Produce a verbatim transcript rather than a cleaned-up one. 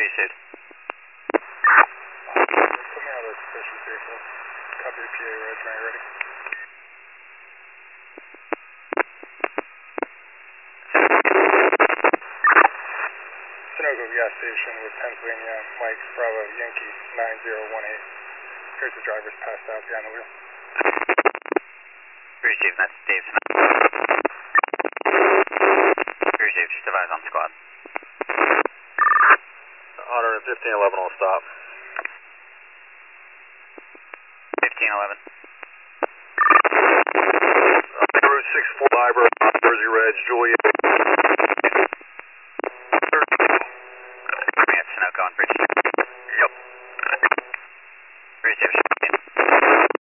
received. Put me out of suspicious vehicle. Copy your P A, Reg, when you're ready. Sunoco gas station with Pennsylvania Mike Bravo Yankee nine zero one eight. Here's the driver's passed out behind the wheel. Received, that's Dave Smith. Received, just advise on squad. one fifteen eleven will stop. fifteen eleven. Uh, Route six four Library, Jersey Reg, Juliet. We have Sunoco on bridge. Yep. Received.